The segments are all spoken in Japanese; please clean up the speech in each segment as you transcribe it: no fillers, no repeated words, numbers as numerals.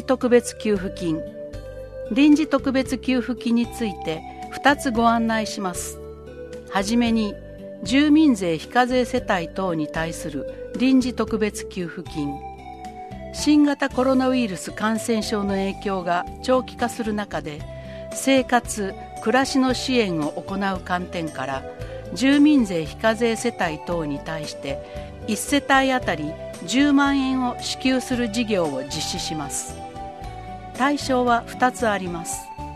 特別給付金。臨時特別給付金について2つご案内します。はじめに、住民税非課税世帯等に対する臨時特別給付金。新型コロナウイルス感染症の影響が長期化する中で、生活・暮らしの支援を行う観点から、住民税非課税世帯等に対して1世帯あたり10万円を支給する事業を実施します。対象は2つあります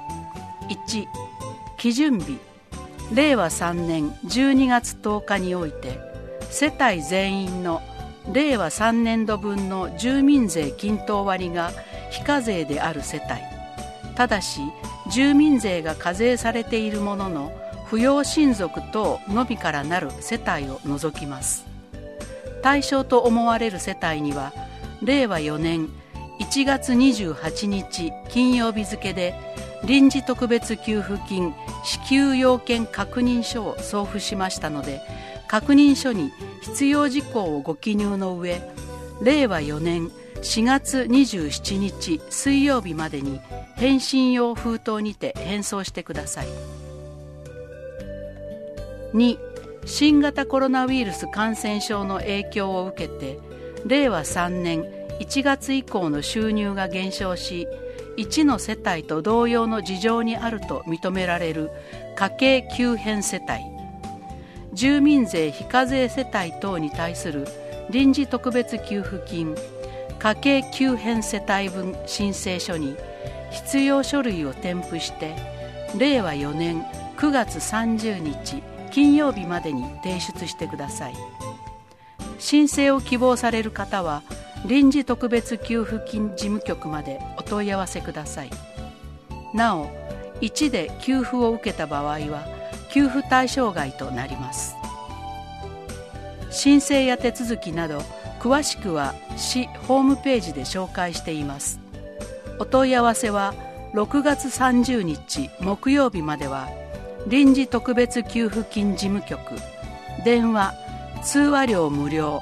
。1、基準日、令和3年12月10日において、世帯全員の令和3年度分の住民税均等割が非課税である世帯、ただし住民税が課税されているものの扶養親族等のみからなる世帯を除きます。対象と思われる世帯には、令和4年1月28日金曜日付で臨時特別給付金支給要件確認書を送付しましたので、確認書に必要事項をご記入の上、令和4年4月27日水曜日までに返信用封筒にて返送してください。2、新型コロナウイルス感染症の影響を受けて、令和3年1月以降の収入が減少し、1の世帯と同様の事情にあると認められる家計急変世帯、住民税非課税世帯等に対する臨時特別給付金家計急変世帯分申請書に必要書類を添付して、令和4年9月30日金曜日までに提出してください。申請を希望される方は、臨時特別給付金事務局までお問い合わせください。なお、1で給付を受けた場合は、給付対象外となります。申請や手続きなど、詳しくは市ホームページで紹介しています。お問い合わせは、6月30日木曜日までは、臨時特別給付金事務局、電話・通話料無料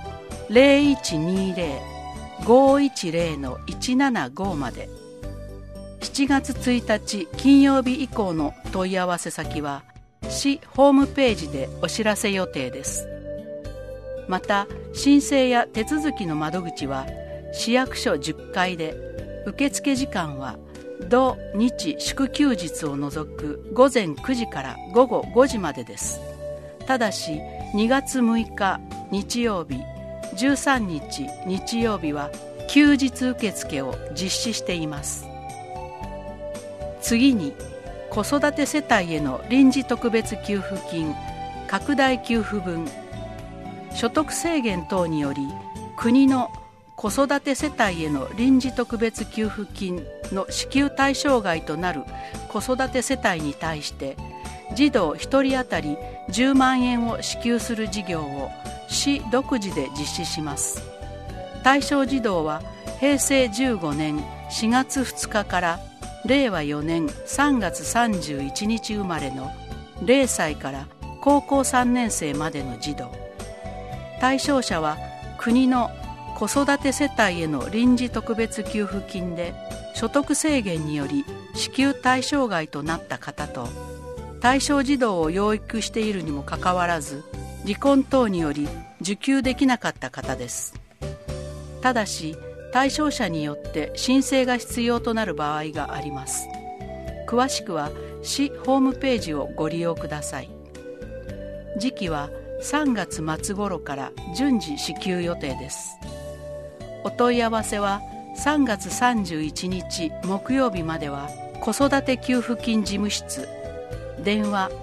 0120-510-175 まで。7月1日金曜日以降の問い合わせ先は市ホームページでお知らせ予定です。また、申請や手続きの窓口は市役所10階で、受付時間は土日祝休日を除く午前9時から午後5時までです。ただし2月6日日曜日、13日日曜日は休日受付を実施しています。次に、子育て世帯への臨時特別給付金拡大給付分、所得制限等により国の子育て世帯への臨時特別給付金の支給対象外となる子育て世帯に対して、児童1人当たり10万円を支給する事業を市独自で実施します。対象児童は平成15年4月2日から令和4年3月31日生まれの0歳から高校3年生までの児童。対象者は国の子育て世帯への臨時特別給付金で所得制限により支給対象外となった方と、対象児童を養育しているにもかかわらず離婚等により受給できなかった方です。ただし、対象者によって申請が必要となる場合があります。詳しくは市ホームページをご利用ください。時期は3月末頃から順次支給予定です。お問い合わせは3月31日木曜日までは子育て給付金事務室、電話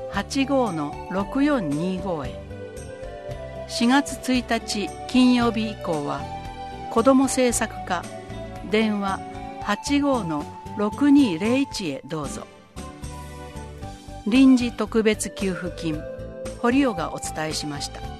85-6425 へ。4月1日金曜日以降は子ども政策課、電話 85-6201 へどうぞ。臨時特別給付金、堀尾がお伝えしました。